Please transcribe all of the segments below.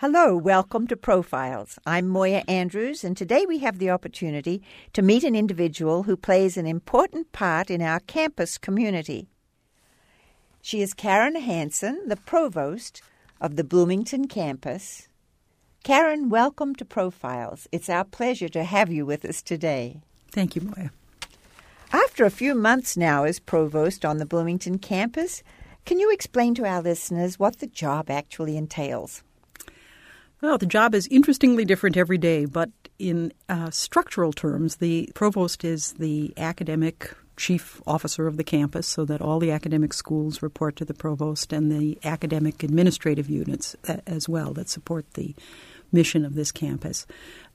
Hello, welcome to Profiles. I'm Moya Andrews, and today we have the opportunity to meet an individual who plays an important part in our campus community. She is Karen Hansen, the provost of the Bloomington campus. Karen, welcome to Profiles. It's our pleasure to have you with us today. Thank you, Moya. After a few months now as provost on the Bloomington campus, can you explain to our listeners what the job actually entails? Well, the job is interestingly different every day, but in structural terms, the provost is the academic chief officer of the campus, so that all the academic schools report to the provost, and the academic administrative units as well that support the mission of this campus.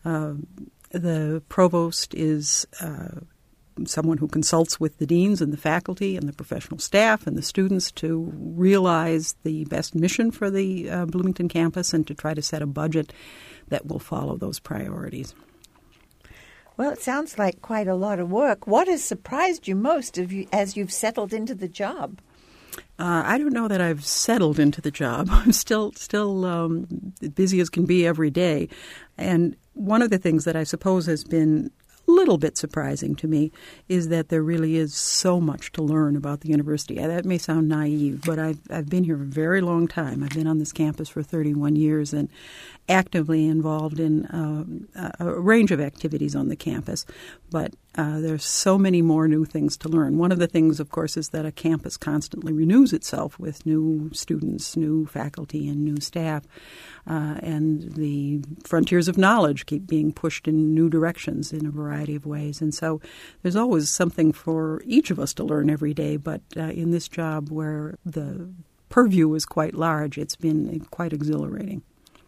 The provost is someone who consults with the deans and the faculty and the professional staff and the students to realize the best mission for the Bloomington campus and to try to set a budget that will follow those priorities. Well, it sounds like quite a lot of work. What has surprised you most as you've settled into the job? I don't know that I've settled into the job. I'm still busy as can be every day. And one of the things that I suppose has been little bit surprising to me is that there really is so much to learn about the university. That may sound naive, but I've been here a very long time. I've been on this campus for 31 years and actively involved in a range of activities on the campus. But there's so many more new things to learn. One of the things, of course, is that a campus constantly renews itself with new students, new faculty, and new staff. And the frontiers of knowledge keep being pushed in new directions in a variety of ways. And so there's always something for each of us to learn every day. But in this job where the purview is quite large, it's been quite exhilarating.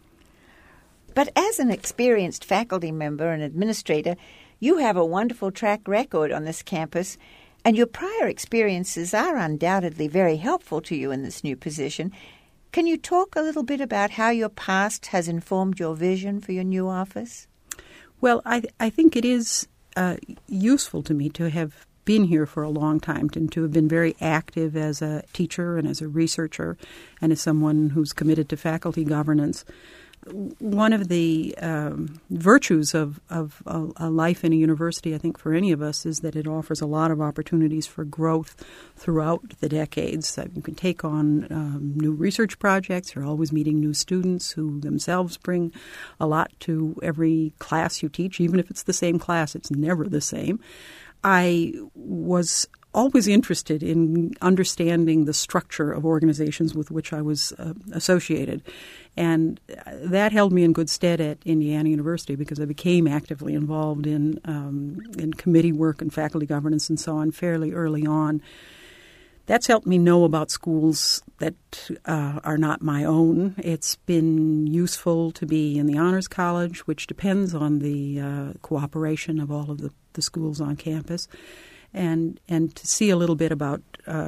But as an experienced faculty member and administrator, you have a wonderful track record on this campus, and your prior experiences are undoubtedly very helpful to you in this new position. Can you talk a little bit about how your past has informed your vision for your new office? Well, I think it is useful to me to have been here for a long time and to have been very active as a teacher and as a researcher and as someone who's committed to faculty governance. One of the virtues of a life in a university, I think, for any of us, is that it offers a lot of opportunities for growth throughout the decades. You can take on new research projects. You're always meeting new students who themselves bring a lot to every class you teach. Even if it's the same class, it's never the same. I was always interested in understanding the structure of organizations with which I was associated. And that held me in good stead at Indiana University because I became actively involved in committee work and faculty governance and so on fairly early on. That's helped me know about schools that are not my own. It's been useful to be in the Honors College, which depends on the cooperation of all of the schools on campus. And to see a little bit about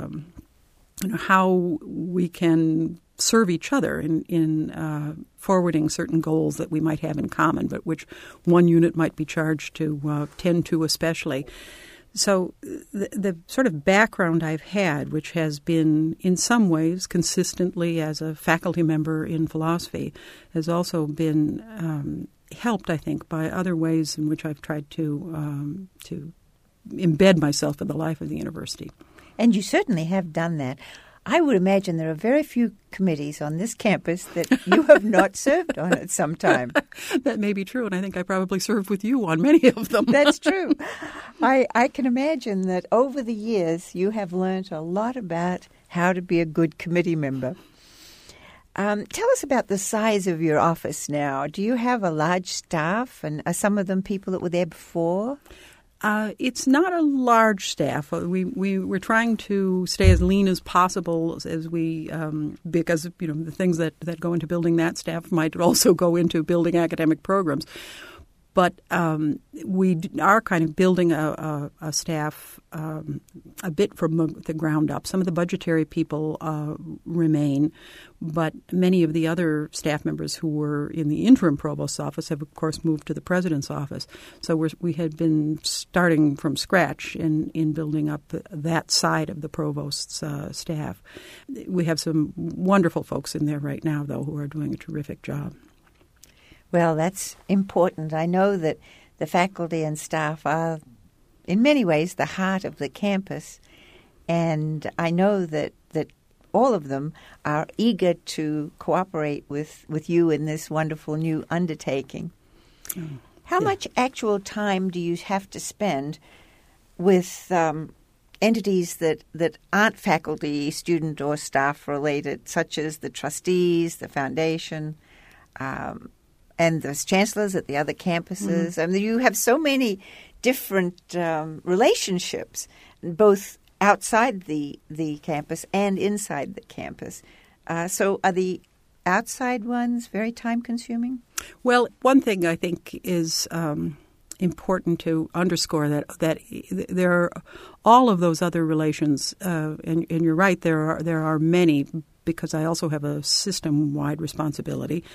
how we can serve each other in forwarding certain goals that we might have in common, but which one unit might be charged to tend to especially. So the sort of background I've had, which has been in some ways consistently as a faculty member in philosophy, has also been helped, I think, by other ways in which I've tried to embed myself in the life of the university. And you certainly have done that. I would imagine there are very few committees on this campus that you have not served on at some time. That may be true, and I think I probably served with you on many of them. That's true. I can imagine that over the years you have learned a lot about how to be a good committee member. Tell us about the size of your office now. Do you have a large staff, and are some of them people that were there before? It's not a large staff. We're trying to stay as lean as possible as we because the things that go into building that staff might also go into building academic programs. But we are kind of building a staff a bit from the ground up. Some of the budgetary people remain, but many of the other staff members who were in the interim provost's office have, of course, moved to the president's office. So we had been starting from scratch in building up that side of the provost's staff. We have some wonderful folks in there right now, though, who are doing a terrific job. Well, that's important. I know that the faculty and staff are, in many ways, the heart of the campus, and I know that all of them are eager to cooperate with you in this wonderful new undertaking. How much actual time do you have to spend with entities that aren't faculty, student, or staff related, such as the trustees, the foundation, and the chancellors at the other campuses? I mean, you have so many different relationships, both outside the campus and inside the campus. So are the outside ones very time-consuming? Well, one thing I think is important to underscore that there are all of those other relations, and you're right, there are many, because I also have a system-wide responsibility,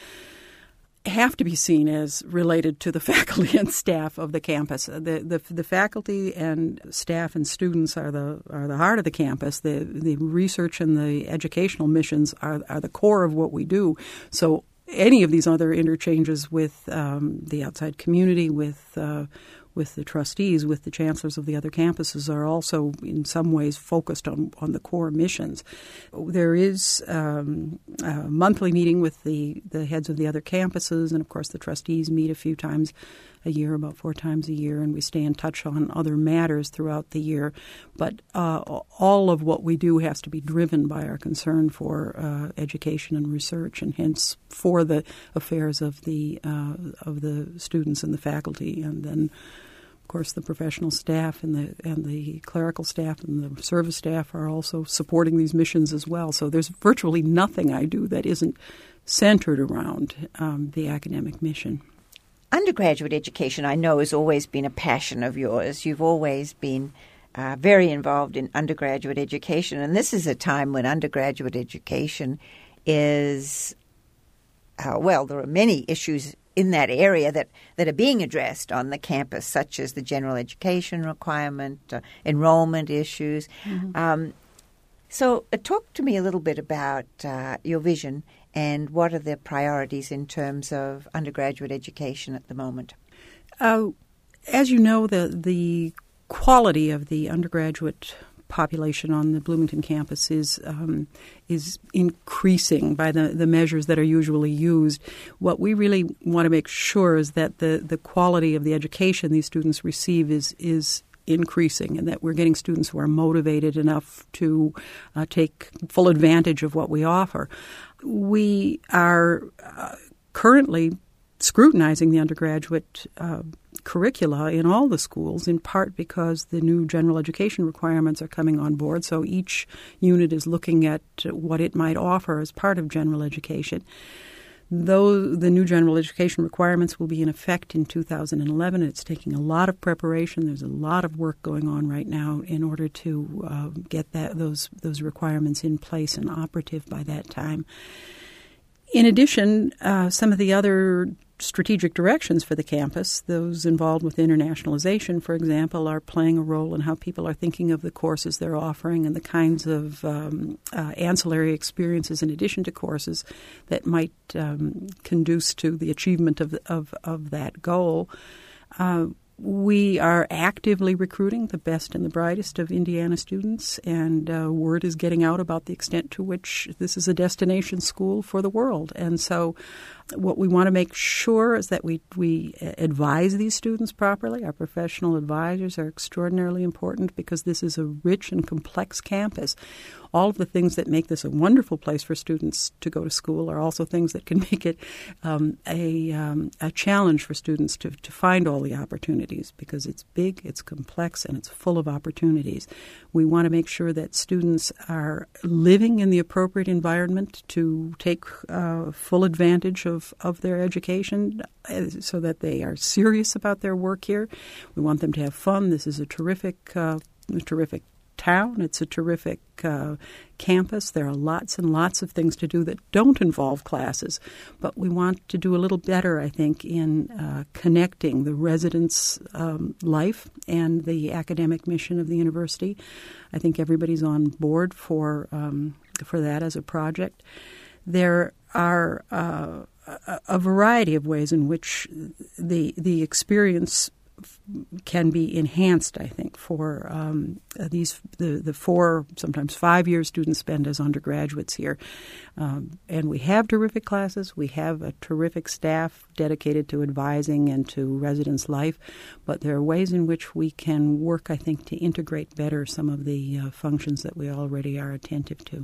have to be seen as related to the faculty and staff of the campus. The faculty and staff and students are the heart of the campus. The research and the educational missions are the core of what we do. So any of these other interchanges with the outside community, with the trustees, with the chancellors of the other campuses, are also in some ways focused on the core missions. There is a monthly meeting with the heads of the other campuses, and of course the trustees meet a few times a year, about 4 times a year, and we stay in touch on other matters throughout the year. But all of what we do has to be driven by our concern for education and research, and hence for the affairs of the students and the faculty, and then of course the professional staff and the clerical staff and the service staff are also supporting these missions as well. So there's virtually nothing I do that isn't centered around the academic mission. Undergraduate education, I know, has always been a passion of yours. You've always been very involved in undergraduate education, and this is a time when undergraduate education is, there are many issues in that area that are being addressed on the campus, such as the general education requirement, enrollment issues. Mm-hmm. So talk to me a little bit about your vision and what are the priorities in terms of undergraduate education at the moment. As you know, the quality of the undergraduate population on the Bloomington campus is increasing by the measures that are usually used. What we really want to make sure is that the quality of the education these students receive is increasing, and that we're getting students who are motivated enough to take full advantage of what we offer. We are currently scrutinizing the undergraduate curricula in all the schools, in part because the new general education requirements are coming on board. So each unit is looking at what it might offer as part of general education. Though the new general education requirements will be in effect in 2011, it's taking a lot of preparation. There's a lot of work going on right now in order to get those requirements in place and operative by that time. In addition, some of the other strategic directions for the campus, those involved with internationalization, for example, are playing a role in how people are thinking of the courses they're offering and the kinds of ancillary experiences in addition to courses that might conduce to the achievement of that goal. We are actively recruiting the best and the brightest of Indiana students, and word is getting out about the extent to which this is a destination school for the world. And so what we want to make sure is that we advise these students properly. Our professional advisors are extraordinarily important because this is a rich and complex campus. All of the things that make this a wonderful place for students to go to school are also things that can make it a challenge for students to find all the opportunities, because it's big, it's complex, and it's full of opportunities. We want to make sure that students are living in the appropriate environment to take full advantage of their education, so that they are serious about their work here. We want them to have fun. This is a terrific town. It's a terrific campus. There are lots and lots of things to do that don't involve classes, but we want to do a little better, I think, in connecting the residents' life and the academic mission of the university. I think everybody's on board for that as a project. There are a variety of ways in which the experience can be enhanced, I think, for the 4, sometimes 5-year students spend as undergraduates here. And we have terrific classes. We have a terrific staff dedicated to advising and to residence life. But there are ways in which we can work, I think, to integrate better some of the functions that we already are attentive to.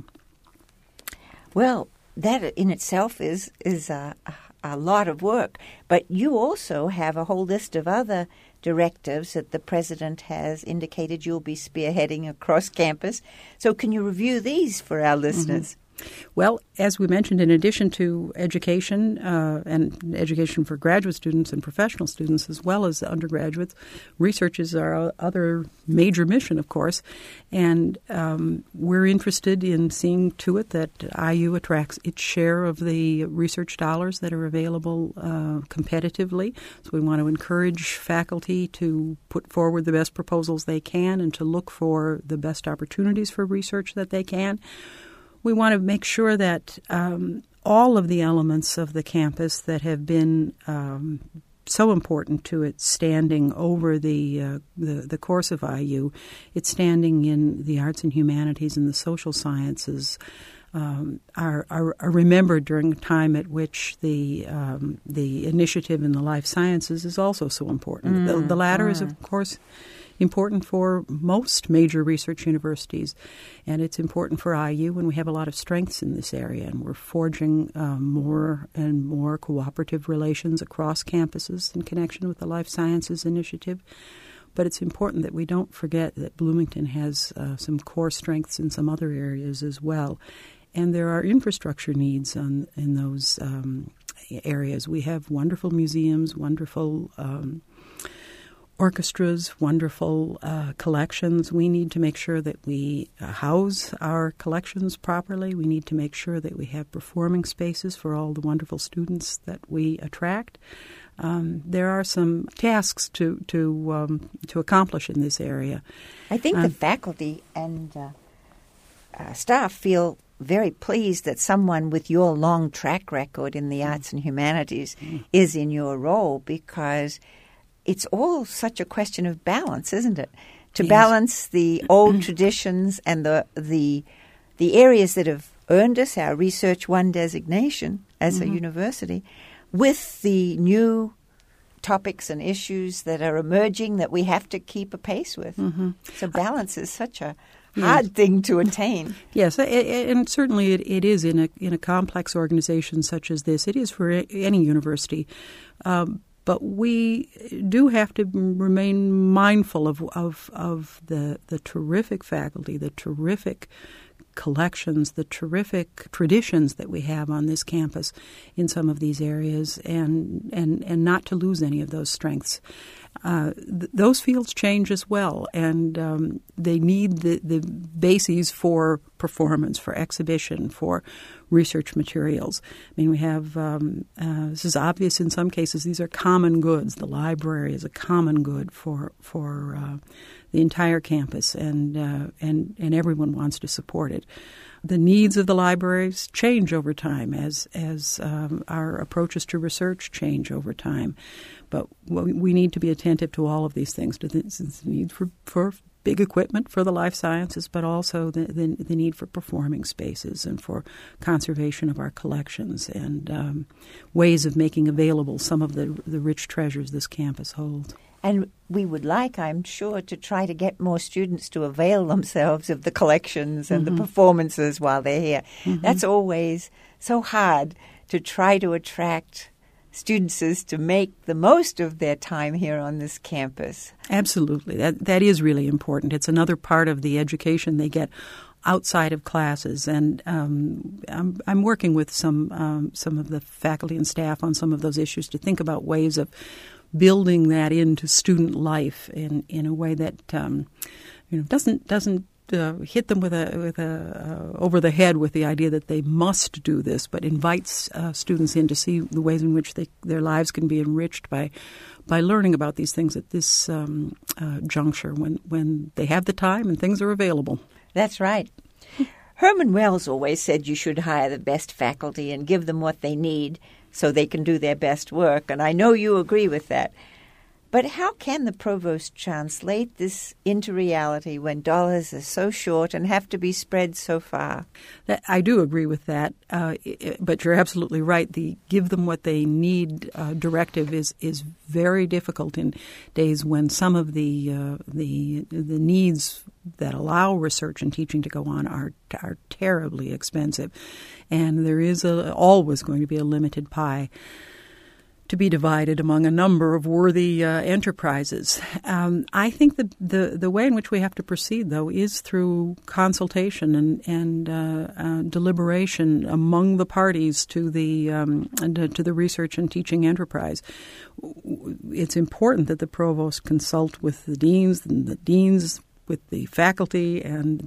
Well, that in itself is a lot of work. But you also have a whole list of other directives that the president has indicated you'll be spearheading across campus. So can you review these for our listeners? Mm-hmm. Well, as we mentioned, in addition to education and education for graduate students and professional students as well as undergraduates, research is our other major mission, of course. And we're interested in seeing to it that IU attracts its share of the research dollars that are available competitively. So we want to encourage faculty to put forward the best proposals they can and to look for the best opportunities for research that they can. We want to make sure that all of the elements of the campus that have been so important to its standing over the course of IU, its standing in the arts and humanities and the social sciences, are remembered during a time at which the initiative in the life sciences is also so important. The latter is, of course, important for most major research universities, and it's important for IU, and we have a lot of strengths in this area, and we're forging more and more cooperative relations across campuses in connection with the Life Sciences Initiative. But it's important that we don't forget that Bloomington has some core strengths in some other areas as well, and there are infrastructure needs in those areas. We have wonderful museums, wonderful orchestras, wonderful collections. We need to make sure that we house our collections properly. We need to make sure that we have performing spaces for all the wonderful students that we attract. There are some tasks to accomplish in this area. I think the faculty and staff feel very pleased that someone with your long track record in the arts and humanities is in your role, because it's all such a question of balance, isn't it? To balance the old traditions and the areas that have earned us our Research One designation as a university with the new topics and issues that are emerging that we have to keep a pace with. So balance is such a hard thing to attain. Yes, and certainly it is in a complex organization such as this. It is for any university. But we do have to remain mindful of the terrific faculty, the terrific collections, the terrific traditions that we have on this campus in some of these areas, and not to lose any of those strengths. Those fields change as well, and they need the bases for performance, for exhibition, for research materials. I mean, we have, this is obvious in some cases, these are common goods. The library is a common good for the entire campus, and everyone wants to support it. The needs of the libraries change over time as our approaches to research change over time. But we need to be attentive to all of these things, to the need for big equipment for the life sciences, but also the need for performing spaces and for conservation of our collections and ways of making available some of the rich treasures this campus holds. And we would like, I'm sure, to try to get more students to avail themselves of the collections and the performances while they're here. That's always so hard, to try to attract students to make the most of their time here on this campus. Absolutely. That is really important. It's another part of the education they get outside of classes, and I'm working with some of the faculty and staff on some of those issues to think about ways of building that into student life in a way that doesn't hit them with a over the head with the idea that they must do this, but invites students in to see the ways in which their lives can be enriched by learning about these things at this juncture when they have the time and things are available. That's right. Herman Wells always said you should hire the best faculty and give them what they need so they can do their best work. And I know you agree with that. But how can the provost translate this into reality when dollars are so short and have to be spread so far? I do agree with that, but you're absolutely right. The give them what they need directive is very difficult in days when some of the needs that allow research and teaching to go on are terribly expensive, and there is always going to be a limited pie to be divided among a number of worthy enterprises. I think the way in which we have to proceed, though, is through consultation and deliberation among the parties to the research and teaching enterprise. It's important that the provost consult with the deans and the deans with the faculty and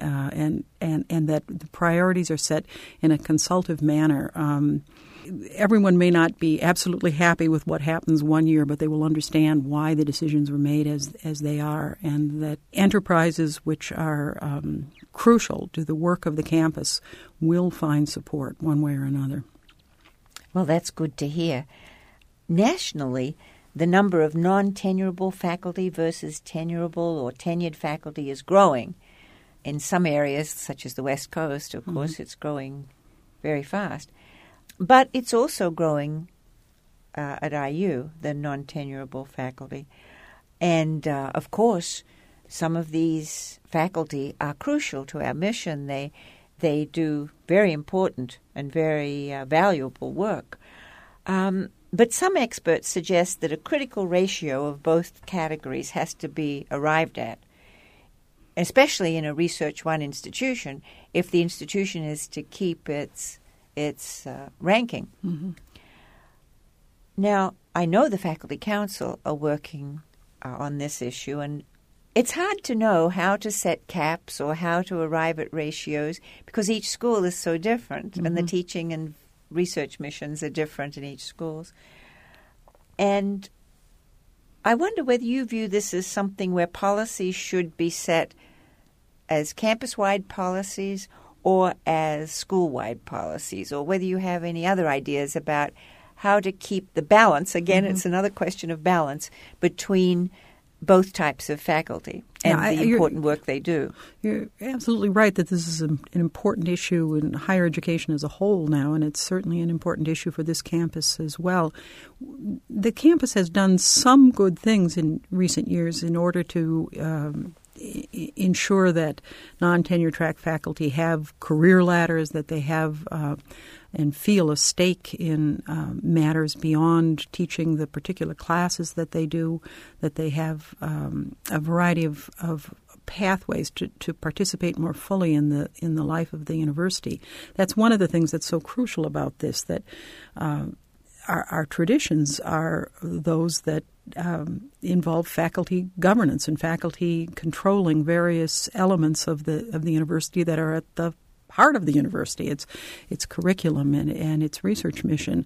that the priorities are set in a consultative manner. Everyone may not be absolutely happy with what happens one year, but they will understand why the decisions were made as they are, and that enterprises which are crucial to the work of the campus will find support one way or another. Well, that's good to hear. Nationally, the number of non-tenurable faculty versus tenurable or tenured faculty is growing. In some areas, such as the West Coast, of course, it's growing very fast. But it's also growing at IU, the non-tenurable faculty. And, of course, some of these faculty are crucial to our mission. They do very important and very valuable work. But some experts suggest that a critical ratio of both categories has to be arrived at, especially in a Research One institution, if the institution is to keep its ranking. Mm-hmm. Now, I know the Faculty Council are working on this issue, and it's hard to know how to set caps or how to arrive at ratios because each school is so different, and the teaching and research missions are different in each school. And I wonder whether you view this as something where policies should be set as campus-wide policies or as school-wide policies, or whether you have any other ideas about how to keep the balance. Again, it's another question of balance between both types of faculty and the important work they do. You're absolutely right that this is an important issue in higher education as a whole now, and it's certainly an important issue for this campus as well. The campus has done some good things in recent years in order to ensure that non-tenure track faculty have career ladders, that they have and feel a stake in matters beyond teaching the particular classes that they do, that they have a variety of pathways to participate more fully in the life of the university. That's one of the things that's so crucial about this, that our traditions are those that involve faculty governance and faculty controlling various elements of the university that are at the heart of the university, its curriculum and its research mission.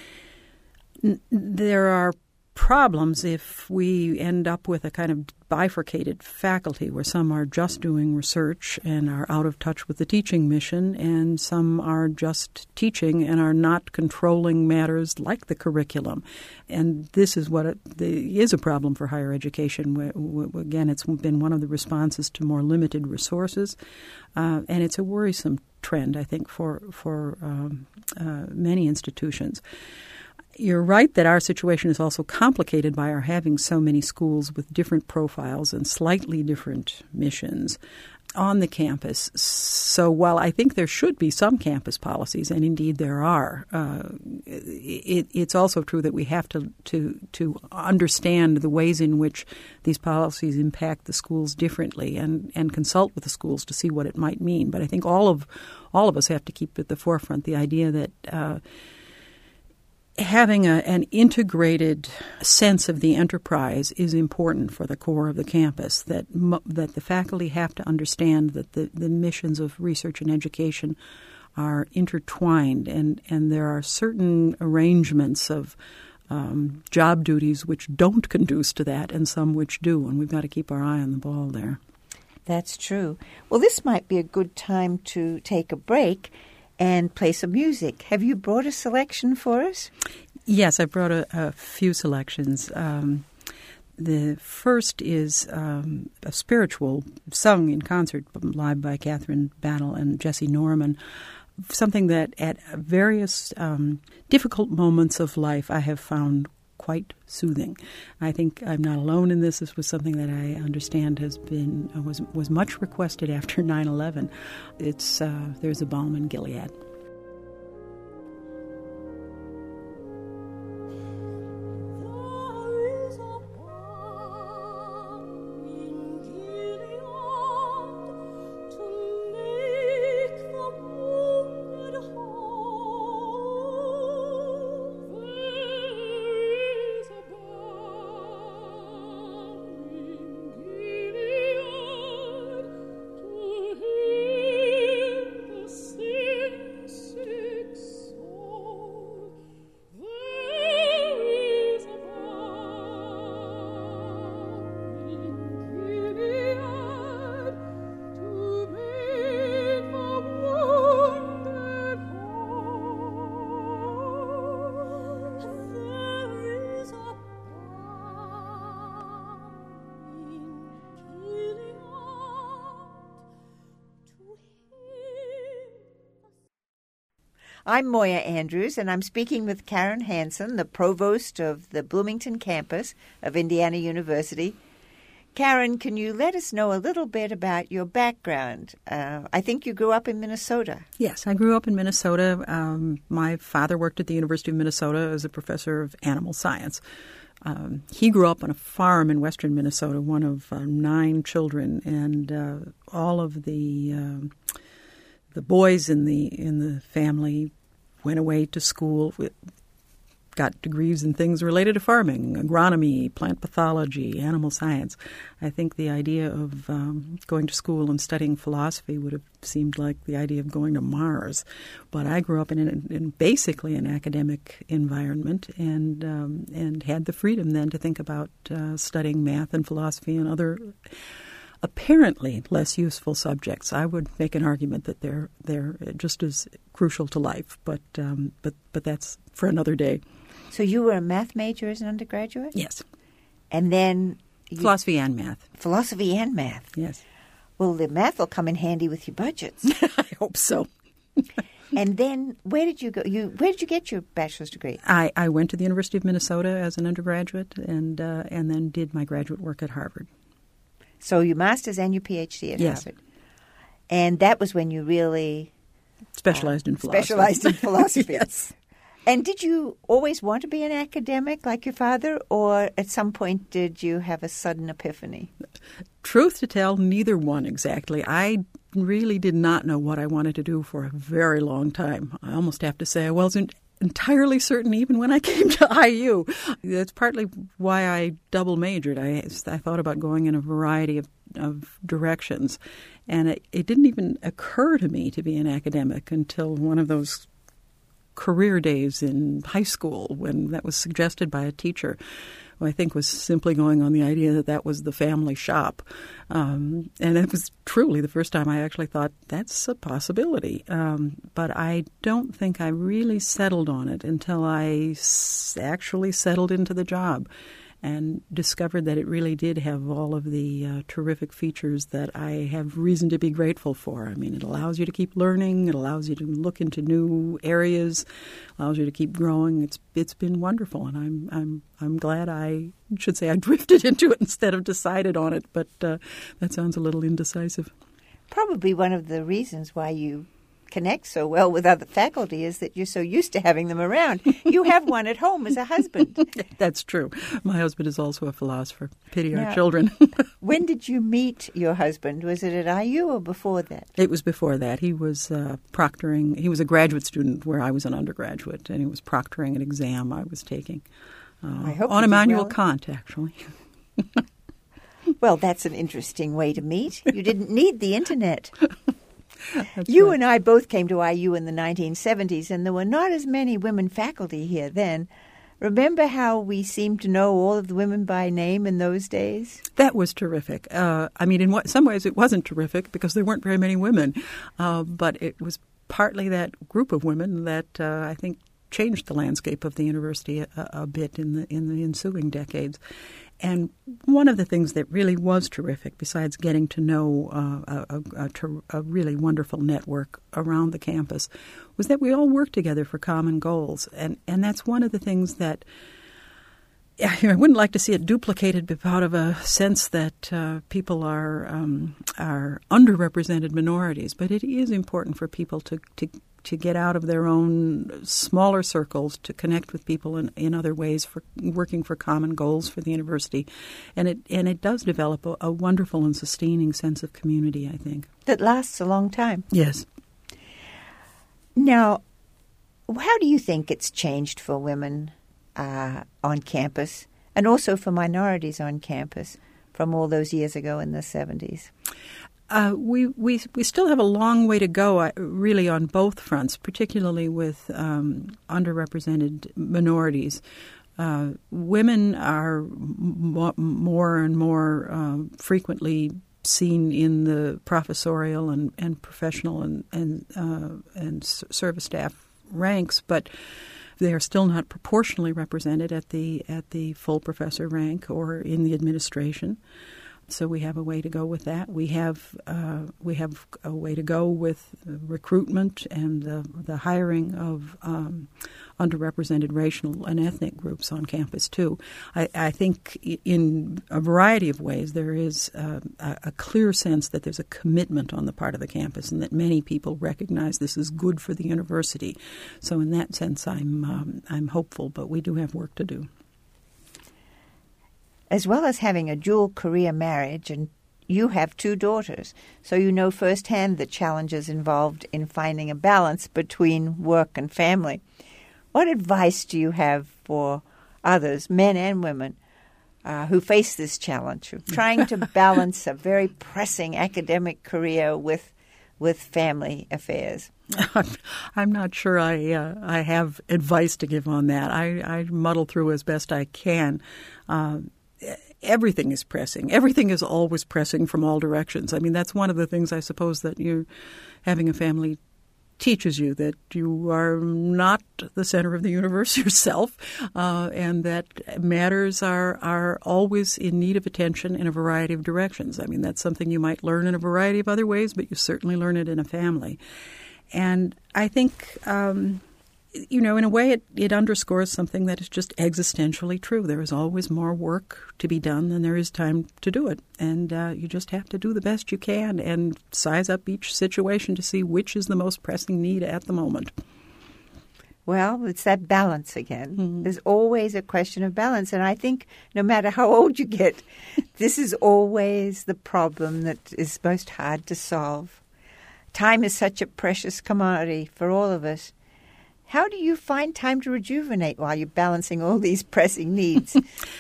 There are problems if we end up with a kind of bifurcated faculty where some are just doing research and are out of touch with the teaching mission, and some are just teaching and are not controlling matters like the curriculum. And this is what is a problem for higher education. Again, it's been one of the responses to more limited resources, and it's a worrisome trend, I think, for many institutions. You're right that our situation is also complicated by our having so many schools with different profiles and slightly different missions on the campus. So while I think there should be some campus policies, and indeed there are, it's also true that we have to understand the ways in which these policies impact the schools differently and consult with the schools to see what it might mean. But I think all of us have to keep at the forefront the idea that having an integrated sense of the enterprise is important for the core of the campus, that the faculty have to understand that the missions of research and education are intertwined, and there are certain arrangements of job duties which don't conduce to that and some which do, and we've got to keep our eye on the ball there. That's true. Well, this might be a good time to take a break. and play some music. Have you brought a selection for us? Yes, I brought a few selections. The first is a spiritual sung in concert live by Catherine Battle and Jesse Norman, something that at various difficult moments of life I have found quite soothing. I think I'm not alone in this. This was something that I understand was much requested after 9/11. It's There's a Balm in Gilead. I'm Moya Andrews, and I'm speaking with Karen Hansen, the provost of the Bloomington campus of Indiana University. Karen, can you let us know a little bit about your background? I think you grew up in Minnesota. Yes, I grew up in Minnesota. My father worked at the University of Minnesota as a professor of animal science. He grew up on a farm in western Minnesota, one of 9 children, and all of the boys in the family went away to school, got degrees in things related to farming, agronomy, plant pathology, animal science. I think the idea of going to school and studying philosophy would have seemed like the idea of going to Mars. But I grew up in basically an academic environment and had the freedom then to think about studying math and philosophy and other apparently less useful subjects. I would make an argument that they're just as crucial to life, but that's for another day. So you were a math major as an undergraduate? Yes. And then philosophy and math. Philosophy and math. Yes. Well, the math will come in handy with your budgets. I hope so. And then where did you go? Where did you get your bachelor's degree? I went to the University of Minnesota as an undergraduate and then did my graduate work at Harvard. So your master's and your PhD at yes. Harvard. And that was when you really specialized in philosophy. Specialized in philosophy. Yes. And did you always want to be an academic like your father, or at some point did you have a sudden epiphany? Truth to tell, neither one exactly. I really did not know what I wanted to do for a very long time. I almost have to say I wasn't entirely certain even when I came to IU. That's partly why I double majored. I thought about going in a variety of directions, and it didn't even occur to me to be an academic until one of those career days in high school when that was suggested by a teacher who I think was simply going on the idea that was the family shop. And it was truly the first time I actually thought that's a possibility. But I don't think I really settled on it until I actually settled into the job and discovered that it really did have all of the terrific features that I have reason to be grateful for. I mean, it allows you to keep learning. It allows you to look into new areas. Allows you to keep growing. It's been wonderful, and I'm glad I drifted into it instead of decided on it. But that sounds a little indecisive. Probably one of the reasons why you connect so well with other faculty is that you're so used to having them around. You have one at home as a husband. That's true. My husband is also a philosopher. Pity our children. When did you meet your husband? Was it at IU or before that? It was before that. He was proctoring. He was a graduate student where I was an undergraduate, and he was proctoring an exam I was taking on Immanuel Kant, actually. Well, that's an interesting way to meet. You didn't need the Internet. That's you right. and I both came to IU in the 1970s, and there were not as many women faculty here then. Remember how we seemed to know all of the women by name in those days? That was terrific. I mean, in some ways it wasn't terrific because there weren't very many women, but it was partly that group of women that I think changed the landscape of the university a bit in the ensuing decades. And one of the things that really was terrific, besides getting to know a really wonderful network around the campus, was that we all worked together for common goals. And that's one of the things that I wouldn't like to see it duplicated out of a sense that people are underrepresented minorities. But it is important for people to get out of their own smaller circles, to connect with people in other ways, for working for common goals for the university. And it does develop a wonderful and sustaining sense of community, I think. That lasts a long time. Yes. Now, how do you think it's changed for women on campus, and also for minorities on campus from all those years ago in the 70s? We still have a long way to go, really, on both fronts, particularly with underrepresented minorities. Women are more and more frequently seen in the professorial and professional and service staff ranks, but they are still not proportionally represented at the full professor rank or in the administration. So we have a way to go with that. We have a way to go with recruitment and the hiring of underrepresented racial and ethnic groups on campus too. I think in a variety of ways there is a clear sense that there's a commitment on the part of the campus, and that many people recognize this is good for the university. So in that sense, I'm hopeful, but we do have work to do. As well as having a dual career marriage, and you have 2 daughters, so you know firsthand the challenges involved in finding a balance between work and family. What advice do you have for others, men and women, who face this challenge of trying to balance a very pressing academic career with family affairs? I'm not sure I have advice to give on that. I muddle through as best I can. Everything is pressing. Everything is always pressing from all directions. I mean, that's one of the things I suppose that having a family teaches you, that you are not the center of the universe yourself, and that matters are always in need of attention in a variety of directions. I mean, that's something you might learn in a variety of other ways, but you certainly learn it in a family. And I think in a way, it underscores something that is just existentially true. There is always more work to be done than there is time to do it. And you just have to do the best you can and size up each situation to see which is the most pressing need at the moment. Well, it's that balance again. Mm-hmm. There's always a question of balance. And I think no matter how old you get, this is always the problem that is most hard to solve. Time is such a precious commodity for all of us. How do you find time to rejuvenate while you're balancing all these pressing needs?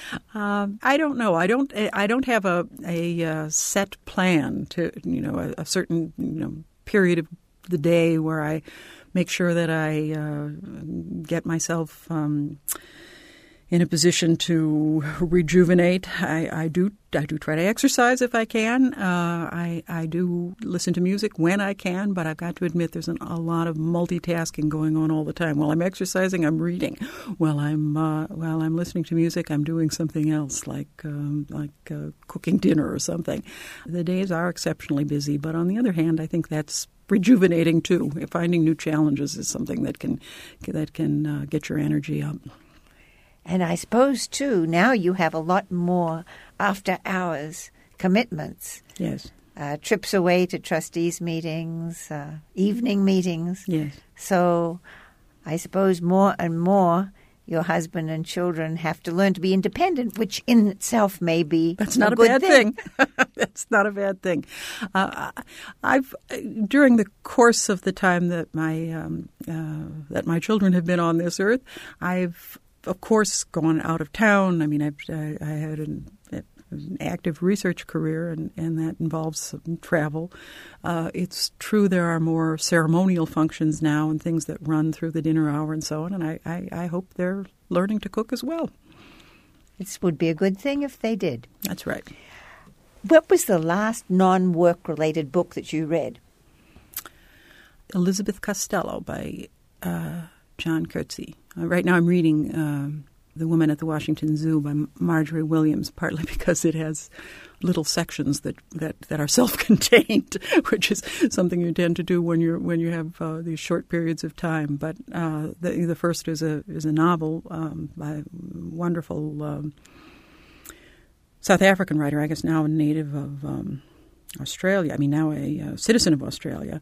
I don't know. I don't have a set plan to a certain period of the day where I make sure that I get myself in a position to rejuvenate. I do try to exercise if I can. I do listen to music when I can, but I've got to admit there's a lot of multitasking going on all the time. While I'm exercising, I'm reading. While I'm listening to music, I'm doing something else, like cooking dinner or something. The days are exceptionally busy, but on the other hand, I think that's rejuvenating too. Finding new challenges is something that can get your energy up. And I suppose, too, now you have a lot more after-hours commitments. Yes. Trips away to trustees' meetings, evening meetings. Yes. So I suppose more and more your husband and children have to learn to be independent, which in itself may be That's not a good bad thing. That's not a bad thing. I've during the course of the time that my children have been on this earth, I've of course gone out of town. I mean, I had an active research career, and that involves some travel. It's true there are more ceremonial functions now and things that run through the dinner hour and so on, and I hope they're learning to cook as well. It would be a good thing if they did. That's right. What was the last non-work-related book that you read? Elizabeth Costello by John Coetzee. Right now I'm reading The Woman at the Washington Zoo by Marjorie Williams, partly because it has little sections that are self-contained, which is something you tend to do when you have these short periods of time. But the first is a novel by a wonderful South African writer, I guess now a native of Australia. I mean, now a citizen of Australia,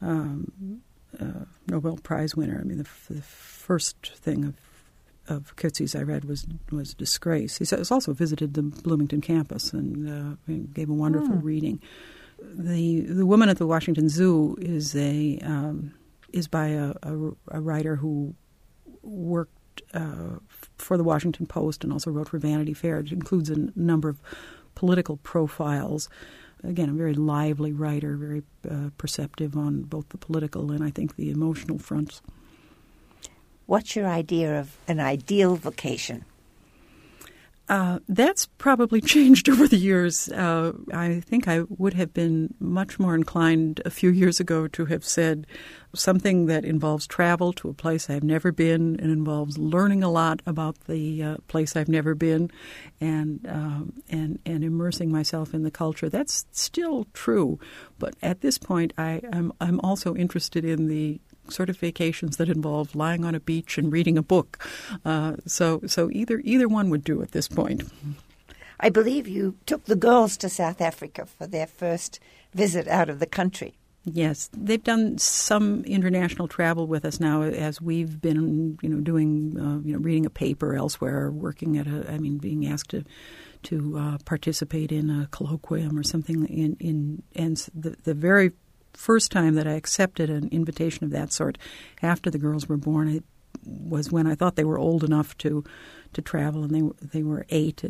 Nobel Prize winner. I mean, the first thing of Coetzee's I read was Disgrace. He also visited the Bloomington campus and gave a wonderful reading. The Woman at the Washington Zoo is by a writer who worked for the Washington Post and also wrote for Vanity Fair. It includes a number of political profiles. Again, a very lively writer, very perceptive on both the political and I think the emotional fronts. What's your idea of an ideal vacation? That's probably changed over the years. I think I would have been much more inclined a few years ago to have said something that involves travel to a place I've never been and involves learning a lot about the place I've never been and immersing myself in the culture. That's still true, but at this point I'm also interested in the sort of vacations that involve lying on a beach and reading a book. So either one would do at this point. I believe you took the girls to South Africa for their first visit out of the country. Yes, they've done some international travel with us now as we've been, doing, reading a paper elsewhere, working at being asked to participate in a colloquium or something. And the very first time that I accepted an invitation of that sort after the girls were born, it was when I thought they were old enough to travel, and they were 8,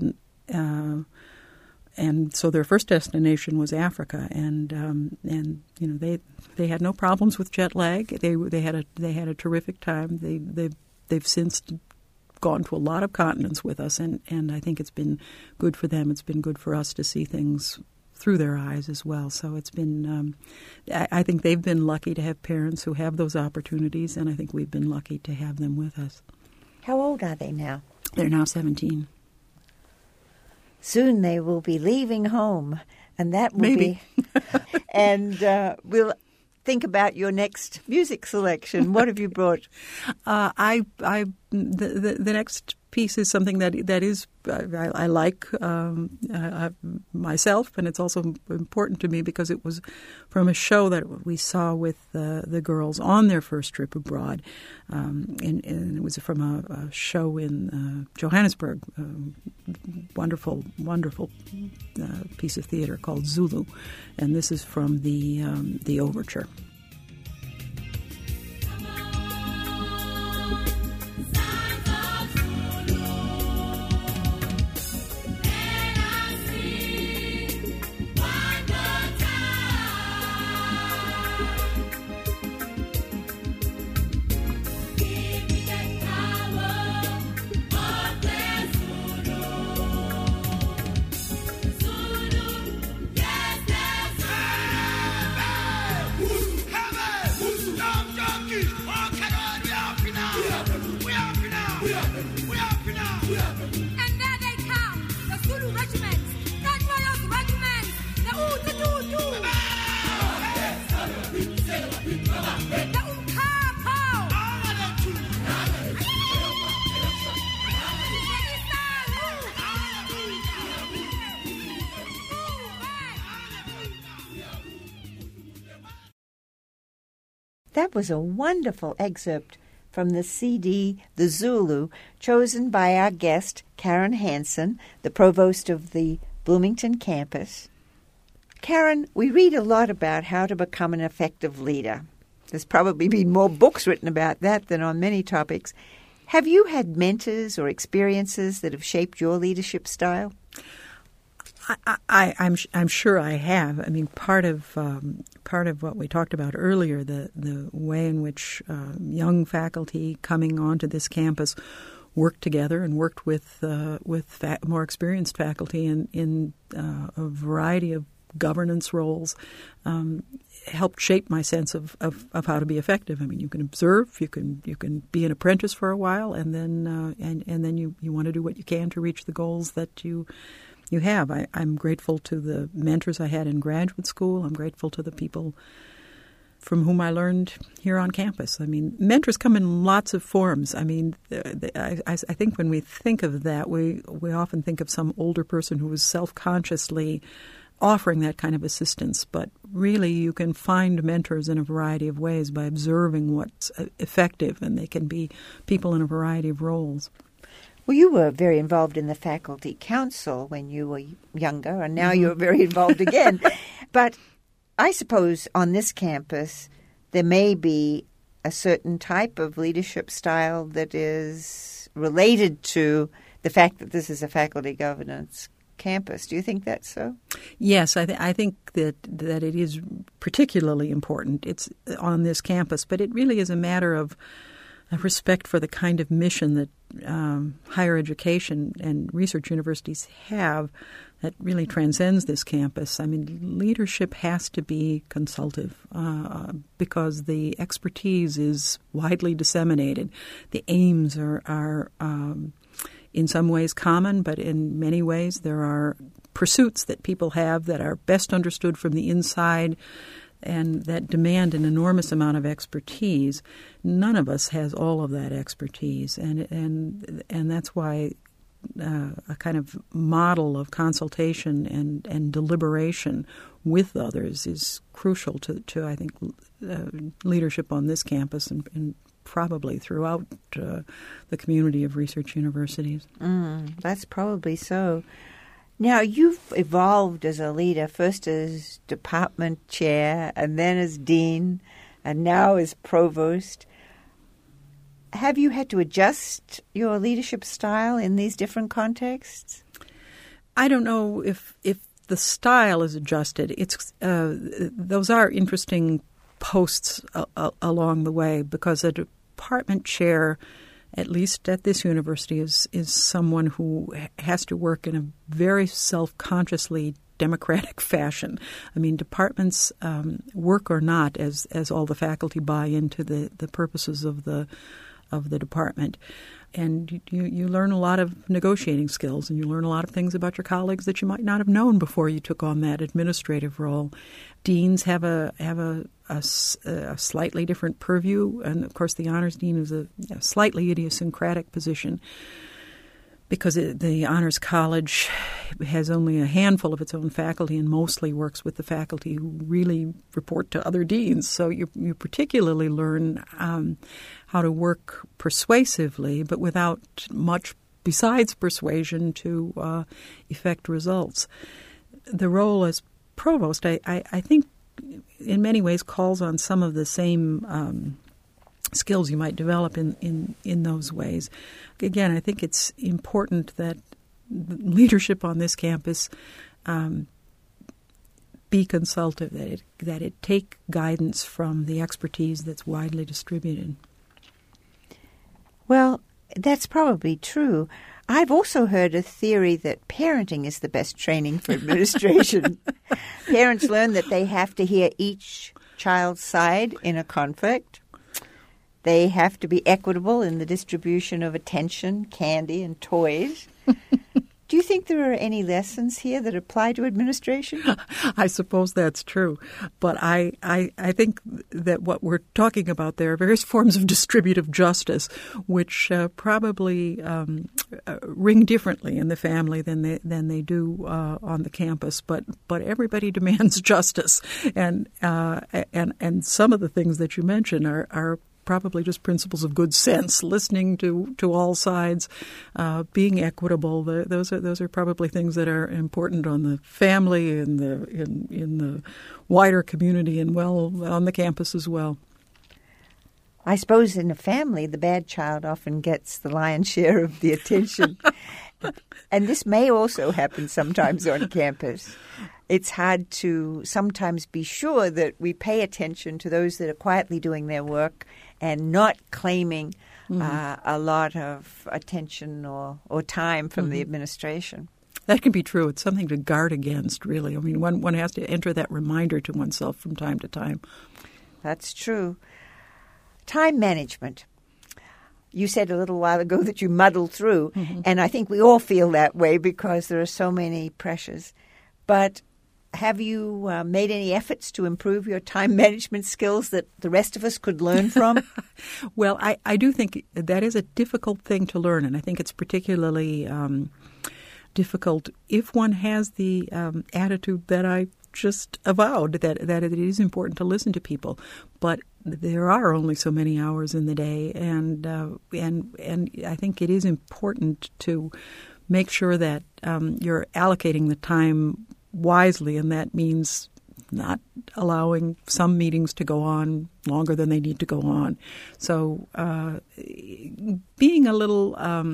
and so their first destination was Africa, and they had no problems with jet lag. They had a terrific time. They've since gone to a lot of continents with us, and I think it's been good for them. It's been good for us to see things through their eyes as well. So it's been, I think they've been lucky to have parents who have those opportunities, and I think we've been lucky to have them with us. How old are they now? They're now 17. Soon they will be leaving home, and that will Maybe. be... And we'll think about your next music selection. What have you brought? The next piece is something that is I like myself, and it's also important to me because it was from a show that we saw with the girls on their first trip abroad, and it was from a show in Johannesburg, wonderful piece of theater called Zulu, and this is from the overture. That was a wonderful excerpt from the CD, The Zulu, chosen by our guest, Karen Hansen, the provost of the Bloomington campus. Karen, we read a lot about how to become an effective leader. There's probably been more books written about that than on many topics. Have you had mentors or experiences that have shaped your leadership style? I'm sure I have. I mean, part of what we talked about earlier, the way in which young faculty coming onto this campus worked together and worked with more experienced faculty in a variety of governance roles, helped shape my sense of how to be effective. I mean, you can observe, you can be an apprentice for a while, and then and then you want to do what you can to reach the goals that you have. I'm grateful to the mentors I had in graduate school. I'm grateful to the people from whom I learned here on campus. I mean, mentors come in lots of forms. I mean, I think when we think of that, we often think of some older person who is self-consciously offering that kind of assistance. But really, you can find mentors in a variety of ways by observing what's effective, and they can be people in a variety of roles. Well, you were very involved in the faculty council when you were younger, and now you're very involved again. But I suppose on this campus there may be a certain type of leadership style that is related to the fact that this is a faculty governance campus. Do you think that's so? Yes, I think that it is particularly important. It's on this campus, but it really is a matter of respect for the kind of mission that higher education and research universities have that really transcends this campus. I mean, leadership has to be consultative because the expertise is widely disseminated. The aims are in some ways common, but in many ways there are pursuits that people have that are best understood from the inside and that demand an enormous amount of expertise. None of us has all of that expertise, and that's why a kind of model of consultation and deliberation with others is crucial to I think, leadership on this campus and probably throughout the community of research universities. That's probably so. Now, you've evolved as a leader, first as department chair and then as dean and now as provost. Have you had to adjust your leadership style in these different contexts? I don't know if the style is adjusted. It's those are interesting posts along the way because a department chair, at least at this university, is someone who has to work in a very self-consciously democratic fashion. I mean, departments work or not as all the faculty buy into the purposes of the department. And you learn a lot of negotiating skills, and you learn a lot of things about your colleagues that you might not have known before you took on that administrative role. Deans have a slightly different purview, and of course the honors dean is a slightly idiosyncratic position because the honors college has only a handful of its own faculty and mostly works with the faculty who really report to other deans. So you particularly learn how to work persuasively, but without much besides persuasion to effect results. The role as provost, I think, in many ways calls on some of the same skills you might develop in those ways. Again, I think it's important that leadership on this campus be consultative, that it take guidance from the expertise that's widely distributed. Well, that's probably true. I've also heard a theory that parenting is the best training for administration. Parents learn that they have to hear each child's side in a conflict. They have to be equitable in the distribution of attention, candy, and toys. Do you think there are any lessons here that apply to administration? I suppose that's true. But I think that what we're talking about there are various forms of distributive justice, which probably ring differently in the family than they do on the campus. But everybody demands justice, and some of the things that you mentioned are probably just principles of good sense, listening to all sides, being equitable. Those are probably things that are important on the family and in the wider community and on the campus as well. I suppose in a family, the bad child often gets the lion's share of the attention. And this may also happen sometimes on campus. It's hard to sometimes be sure that we pay attention to those that are quietly doing their work and not claiming a lot of attention or time from the administration. That can be true. It's something to guard against, really. I mean, one has to enter that reminder to oneself from time to time. That's true. Time management. You said a little while ago that you muddle through, and I think we all feel that way because there are so many pressures. But have you made any efforts to improve your time management skills that the rest of us could learn from? Well, I do think that is a difficult thing to learn, and I think it's particularly difficult if one has the attitude that I just avowed, that it is important to listen to people. But there are only so many hours in the day, and I think it is important to make sure that you're allocating the time wisely, and that means not allowing some meetings to go on longer than they need to go on. So being a little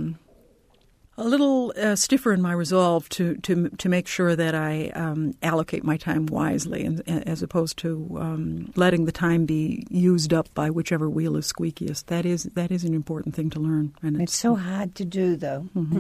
stiffer in my resolve to make sure that I allocate my time wisely, and as opposed to letting the time be used up by whichever wheel is squeakiest. That is an important thing to learn. And it's so hard to do, though. Mm-hmm.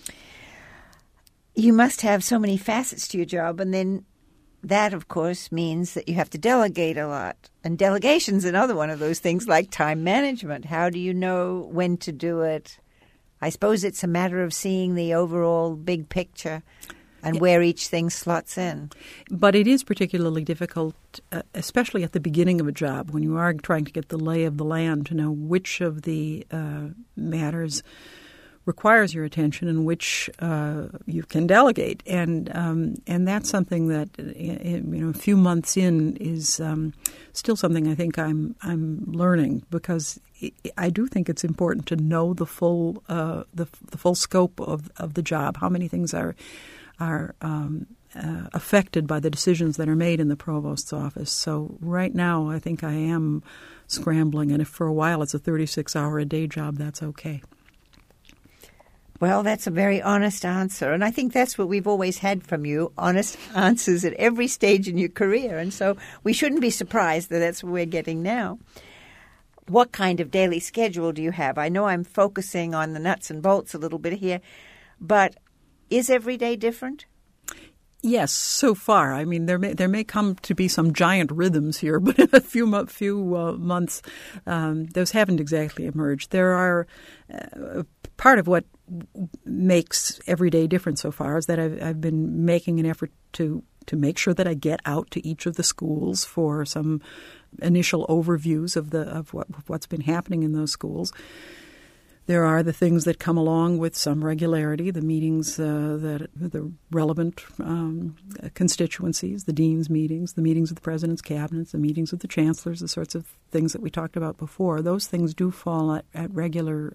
You must have so many facets to your job, and then that, of course, means that you have to delegate a lot. And delegation's another one of those things like time management. How do you know when to do it? I suppose it's a matter of seeing the overall big picture and where each thing slots in. But it is particularly difficult, especially at the beginning of a job, when you are trying to get the lay of the land, to know which of the matters requires your attention and which you can delegate. And that's something that, a few months in is still something I think I'm learning, because I do think it's important to know the full scope of the job. How many things are affected by the decisions that are made in the provost's office. So right now, I think I am scrambling, and if for a while it's a 36-hour-a-day job, that's okay. Well, that's a very honest answer, and I think that's what we've always had from you, honest answers at every stage in your career, and so we shouldn't be surprised that that's what we're getting now. What kind of daily schedule do you have? I know I'm focusing on the nuts and bolts a little bit here, but is every day different? Yes, so far. I mean, there may come to be some giant rhythms here, but in a few months, those haven't exactly emerged. There are part of what makes every day different so far is that I've been making an effort to make sure that I get out to each of the schools for some initial overviews of what's been happening in those schools. There are the things that come along with some regularity, the meetings, the relevant constituencies, the dean's meetings, the meetings of the president's cabinets, the meetings of the chancellors, the sorts of things that we talked about before. Those things do fall at regular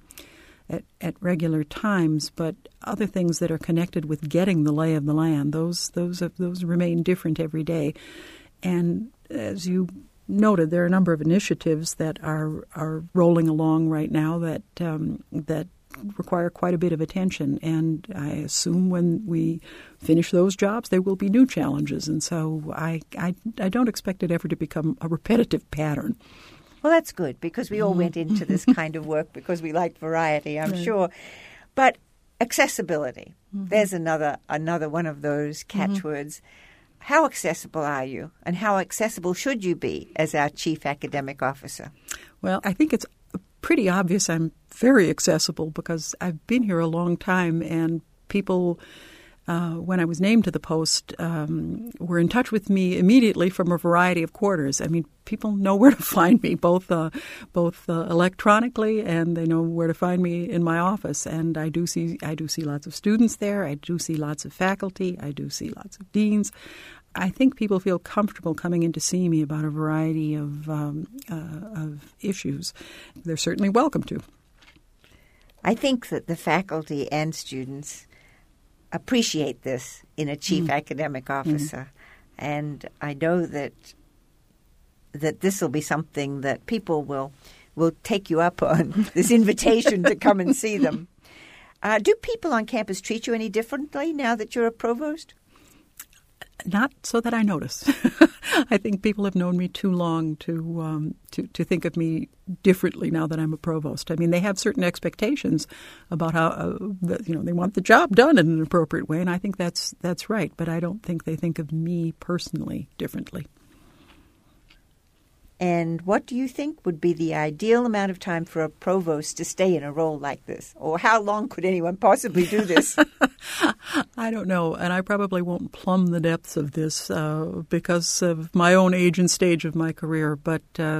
times, but other things that are connected with getting the lay of the land, those remain different every day. And as you noted, there are a number of initiatives that are rolling along right now that require quite a bit of attention. And I assume when we finish those jobs, there will be new challenges. And so I don't expect it ever to become a repetitive pattern. Well, that's good, because we all went into this kind of work because we like variety, I'm sure. But accessibility, there's another one of those catchwords. How accessible are you, and how accessible should you be as our chief academic officer? Well, I think it's pretty obvious I'm very accessible, because I've been here a long time, and people, when I was named to the post, were in touch with me immediately from a variety of quarters. I mean, people know where to find me, both electronically, and they know where to find me in my office. And I do see lots of students there. I do see lots of faculty. I do see lots of deans. I think people feel comfortable coming in to see me about a variety of issues. They're certainly welcome to. I think that the faculty and students appreciate this in a chief academic officer, and I know that this will be something that people will take you up on, this invitation to come and see them. Do people on campus treat you any differently now that you're a provost? Not so that I notice. I think people have known me too long to think of me differently now that I'm a provost. I mean, they have certain expectations about how they want the job done in an appropriate way, and I think that's right. But I don't think they think of me personally differently. And what do you think would be the ideal amount of time for a provost to stay in a role like this? Or how long could anyone possibly do this? I don't know, and I probably won't plumb the depths of this because of my own age and stage of my career. But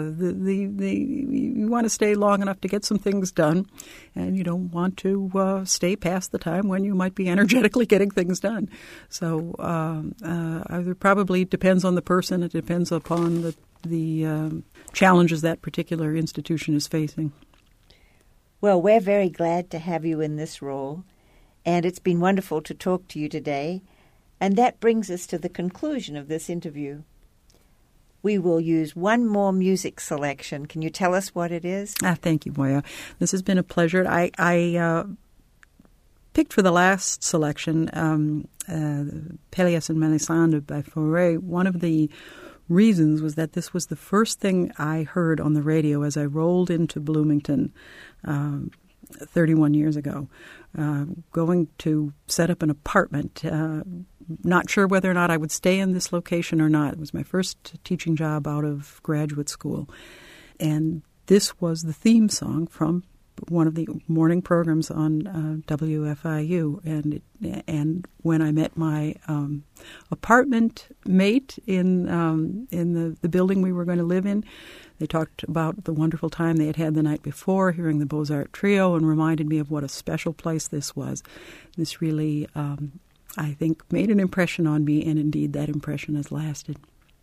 you want to stay long enough to get some things done, and you don't want to stay past the time when you might be energetically getting things done. So it probably depends on the person. It depends upon the challenges that particular institution is facing. Well, we're very glad to have you in this role, and it's been wonderful to talk to you today. And that brings us to the conclusion of this interview. We will use one more music selection. Can you tell us what it is? Thank you, Moya. This has been a pleasure. I picked for the last selection Pelléas and Melisande by Fauré. One of the reasons was that this was the first thing I heard on the radio as I rolled into Bloomington 31 years ago, going to set up an apartment, not sure whether or not I would stay in this location or not. It was my first teaching job out of graduate school. And this was the theme song from one of the morning programs on WFIU, and when I met my apartment mate in the building we were going to live in, they talked about the wonderful time they had had the night before, hearing the Beaux-Arts Trio, and reminded me of what a special place this was. This really, I think, made an impression on me, and indeed that impression has lasted.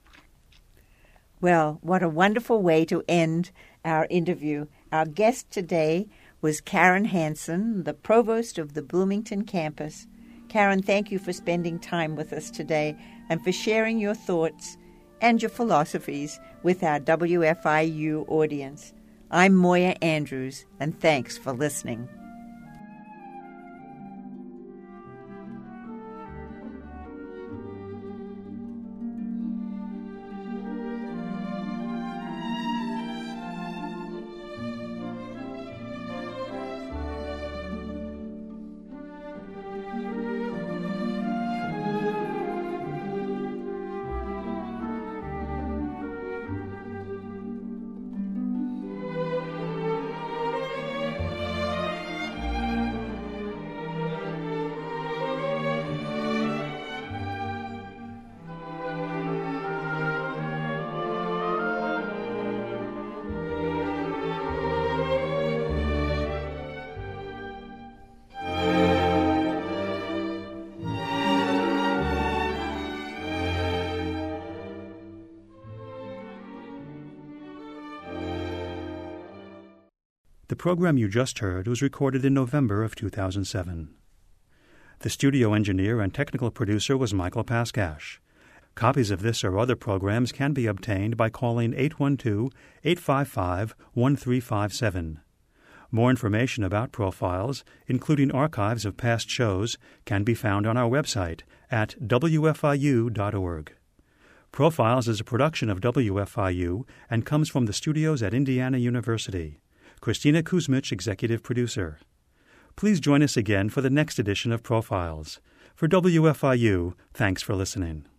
Well, what a wonderful way to end our interview. Our guest today was Karen Hansen, the provost of the Bloomington campus. Karen, thank you for spending time with us today and for sharing your thoughts and your philosophies with our WFIU audience. I'm Moya Andrews, and thanks for listening. The program you just heard was recorded in November of 2007. The studio engineer and technical producer was Michael Paskash. Copies of this or other programs can be obtained by calling 812-855-1357. More information about Profiles, including archives of past shows, can be found on our website at wfiu.org. Profiles is a production of WFIU and comes from the studios at Indiana University. Christina Kuzmich, executive producer. Please join us again for the next edition of Profiles. For WFIU, thanks for listening.